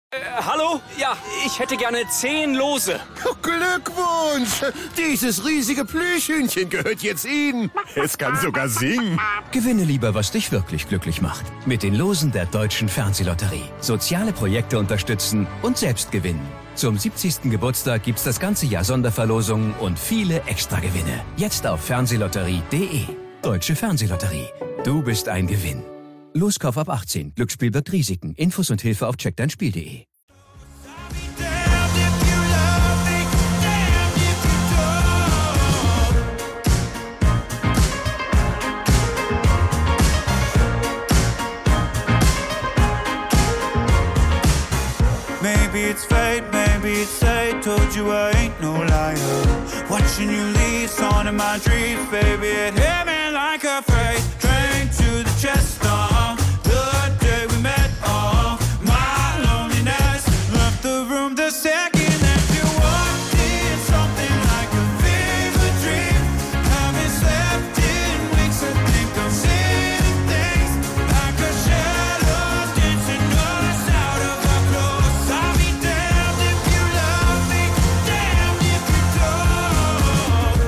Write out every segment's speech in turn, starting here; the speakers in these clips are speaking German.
Hallo? Ja, ich hätte gerne 10 Lose. Glückwunsch! Dieses riesige Plüschhühnchen gehört jetzt Ihnen. Es kann sogar singen. Gewinne lieber, was dich wirklich glücklich macht. Mit den Losen der Deutschen Fernsehlotterie. Soziale Projekte unterstützen und selbst gewinnen. Zum 70. Geburtstag gibt's das ganze Jahr Sonderverlosungen und viele Extragewinne. Jetzt auf fernsehlotterie.de. Deutsche Fernsehlotterie. Du bist ein Gewinn. Loskauf ab 18. Glücksspiel birgt Risiken. Infos und Hilfe auf checkdeinspiel.de. Maybe it's fate, maybe it's fate. Told you I ain't no liar. Watching you leave, on in my dreams, baby. It hit me like a freight train to the chest. The day we met, my loneliness left the room the second that you walked in. Something like a fever dream. Haven't slept in weeks. I think I'm seeing things like a shadow dancing us out of our clothes. I'll be damned if you love me, damned if you don't.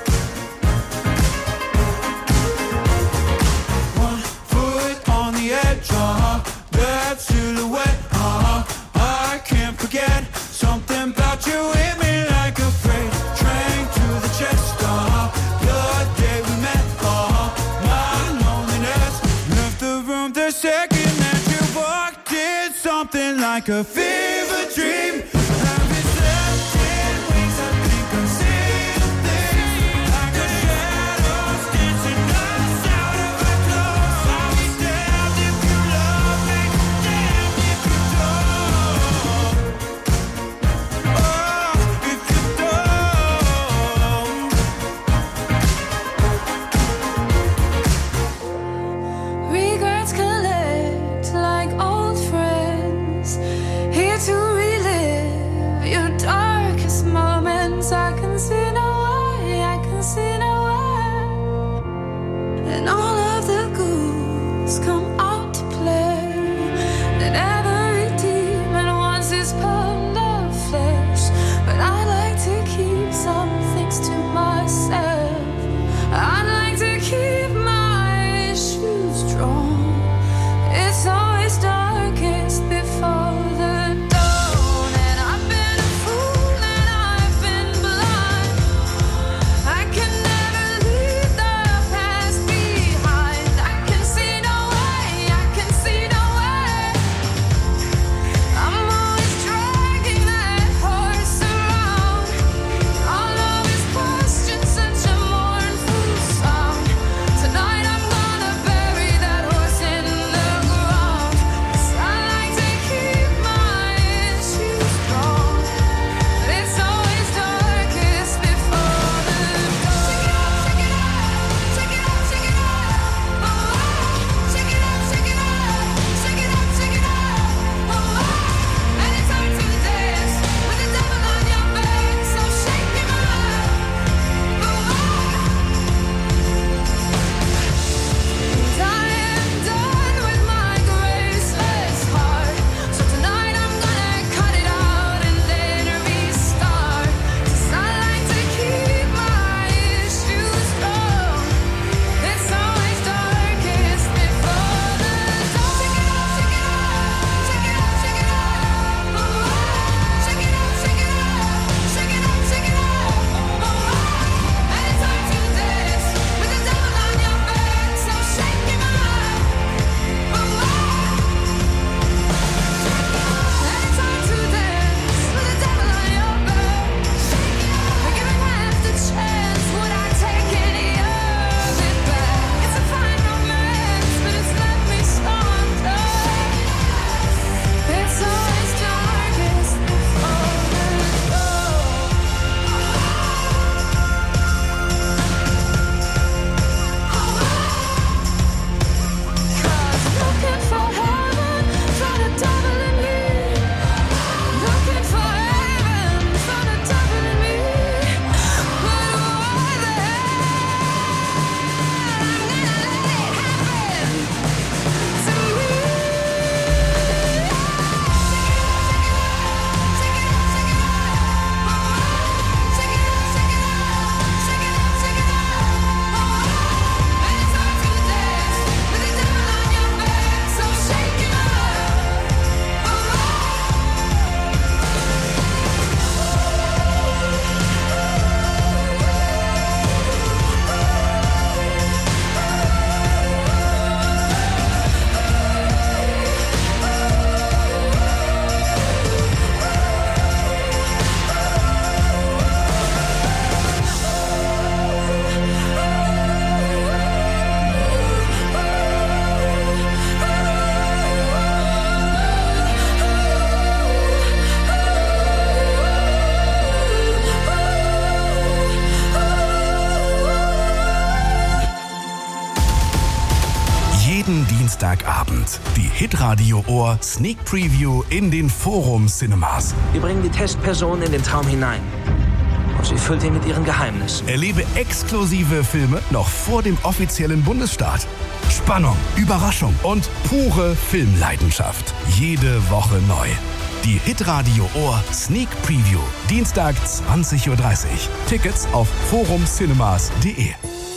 One foot on the edge, that silhouette, I can't forget. Something about you hit me like a freight train to the chest. The day we met, my loneliness left the room the second that you walked in. Something like a fever dream. Haven't slept in weeks. I think I'm seeing things like a shadows dancing us out of our clothes. I'll be damned if you love me, damned if you don't. Oh, if you don't. Regrets collect like old friends, here to relive Hitradio Ohr Sneak Preview in den Forum Cinemas. Wir bringen die Testperson in den Traum hinein. Und sie füllt ihn mit ihren Geheimnissen. Erlebe exklusive Filme noch vor dem offiziellen Bundesstart. Spannung, Überraschung und pure Filmleidenschaft. Jede Woche neu. Die Hitradio Ohr Sneak Preview. Dienstag 20:30 Uhr. Tickets auf forumcinemas.de.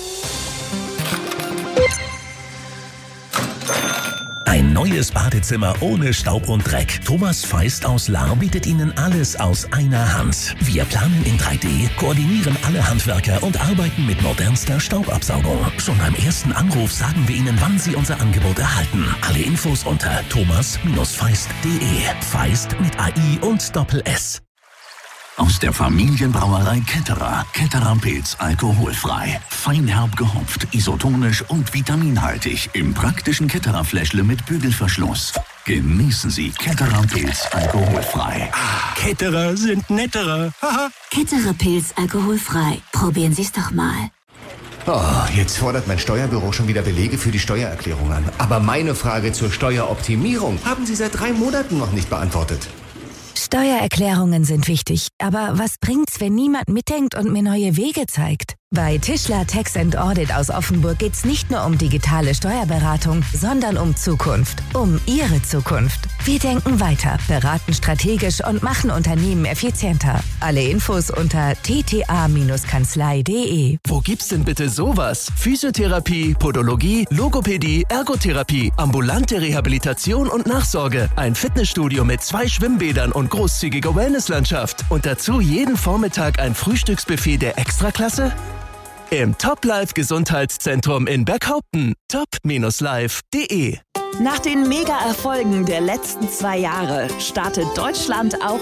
Ein neues Badezimmer ohne Staub und Dreck. Thomas Feist aus Lahr bietet Ihnen alles aus einer Hand. Wir planen in 3D, koordinieren alle Handwerker und arbeiten mit modernster Staubabsaugung. Schon beim ersten Anruf sagen wir Ihnen, wann Sie unser Angebot erhalten. Alle Infos unter thomas-feist.de. Feist mit AI und Doppel-S. Aus der Familienbrauerei Ketterer. Ketterer Pilz alkoholfrei. Feinherb gehopft, isotonisch und vitaminhaltig. Im praktischen Ketterer Fläschle mit Bügelverschluss. Genießen Sie Ketterer Pilz alkoholfrei. Ketterer sind netterer. Ketterer Pilz alkoholfrei. Probieren Sie es doch mal. Oh, jetzt fordert mein Steuerbüro schon wieder Belege für die Steuererklärung an. Aber meine Frage zur Steueroptimierung haben Sie seit 3 Monaten noch nicht beantwortet. Steuererklärungen sind wichtig, aber was bringt's, wenn niemand mitdenkt und mir neue Wege zeigt? Bei Tischler Tax & Audit aus Offenburg geht's nicht nur um digitale Steuerberatung, sondern um Zukunft. Um Ihre Zukunft. Wir denken weiter, beraten strategisch und machen Unternehmen effizienter. Alle Infos unter tta-kanzlei.de. Wo gibt's denn bitte sowas? Physiotherapie, Podologie, Logopädie, Ergotherapie, ambulante Rehabilitation und Nachsorge. Ein Fitnessstudio mit 2 Schwimmbädern und großzügiger Wellnesslandschaft. Und dazu jeden Vormittag ein Frühstücksbuffet der Extraklasse? Im Top Life Gesundheitszentrum in Berghaupten. top-life.de. Nach den Mega-Erfolgen der letzten 2 Jahre startet Deutschland auch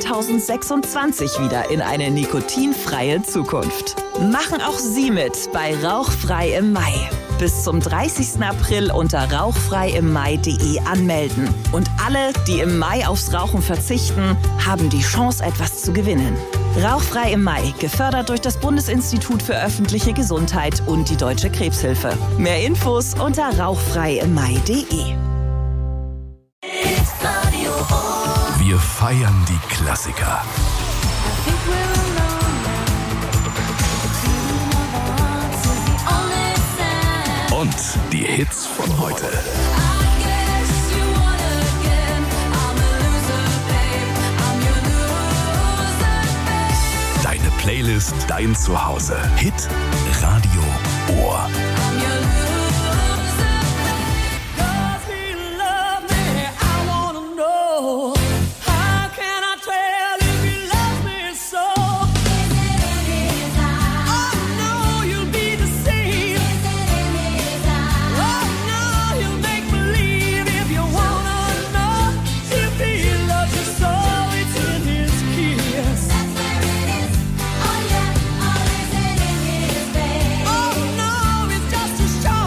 2026 wieder in eine nikotinfreie Zukunft. Machen auch Sie mit bei Rauchfrei im Mai. Bis zum 30. April unter rauchfreiimmai.de anmelden. Und alle, die im Mai aufs Rauchen verzichten, haben die Chance, etwas zu gewinnen. Rauchfrei im Mai, gefördert durch das Bundesinstitut für öffentliche Gesundheit und die Deutsche Krebshilfe. Mehr Infos unter rauchfreiimmai.de. Wir feiern die Klassiker. Und die Hits von heute. Deine Playlist, dein Zuhause. Hit Radio Ohr. Show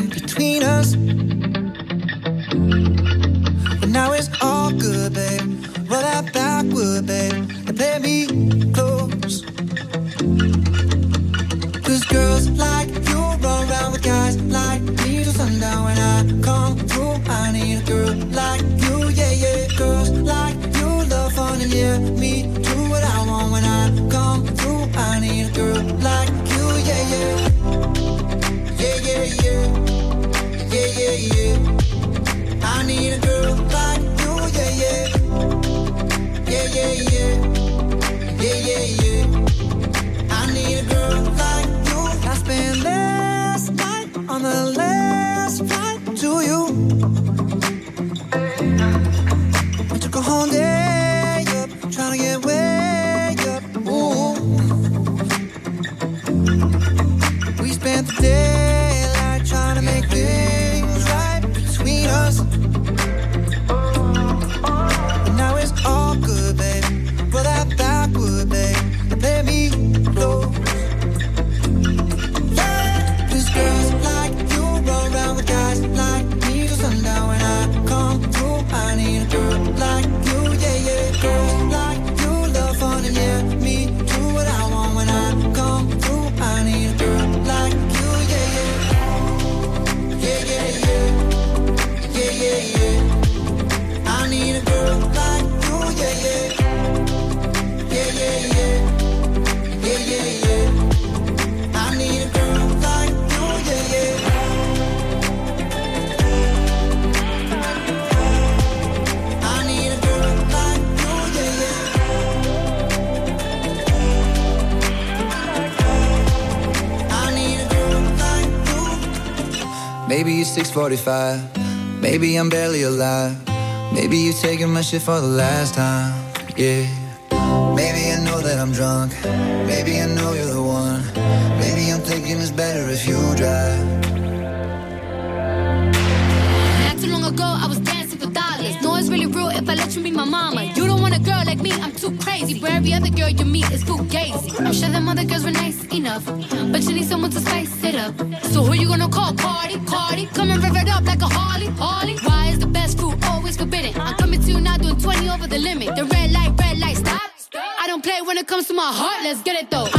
between us. But now it's all good, babe. Roll that backward, babe, and play me close. 'Cause girls like you run around with guys like me till sundown. When I come through, I need a girl like you, yeah, yeah. Girls like you love fun and yeah, me do what I want. When I come through, I need a girl like you, yeah, yeah. Yeah, yeah, yeah. Yeah, yeah, yeah. I need a girl like you, yeah, yeah. Yeah, yeah, yeah. Yeah, yeah, yeah. I need a girl like you. I spent last night on the last flight to you. I took a whole day up, trying to get way up. Ooh. We spent the daylight trying to make things right between us. But now it's all good, babe. For that backward, babe, and play me close. Girls like you run around with guys like me till sundown. When I come through, I need a girl like you, yeah, yeah. Girls like you love fun and yeah, me do what I want. When I come through, I need a girl like you, yeah, yeah. Yeah, yeah, yeah. Yeah, yeah, yeah. I need a girl like you, yeah, yeah. Yeah, yeah, yeah. Yeah, yeah, yeah. I need a girl like you, yeah, yeah. I need a girl like you, yeah, yeah. I need a girl like you. Maybe it's 6:45. Maybe I'm barely alive. Maybe you're taking my shit for the last time, yeah. Maybe I know that I'm drunk. Maybe I know you're the one. Maybe I'm thinking it's better if you drive. Not too long ago, I was dancing for dollars. No, it's really real if I let you be my mama. You don't want a girl like me, I'm too crazy. Where every other girl you meet is fugazi. I'm sure them other girls were nice enough, but you need someone to spice it up. So who you gonna call? Cardi, Cardi. Come and rev it up like a Harley, Harley. Why is the best food always forbidden? I'm coming to you now doing 20 over the limit. The red light, stop. I don't play when it comes to my heart, let's get it though.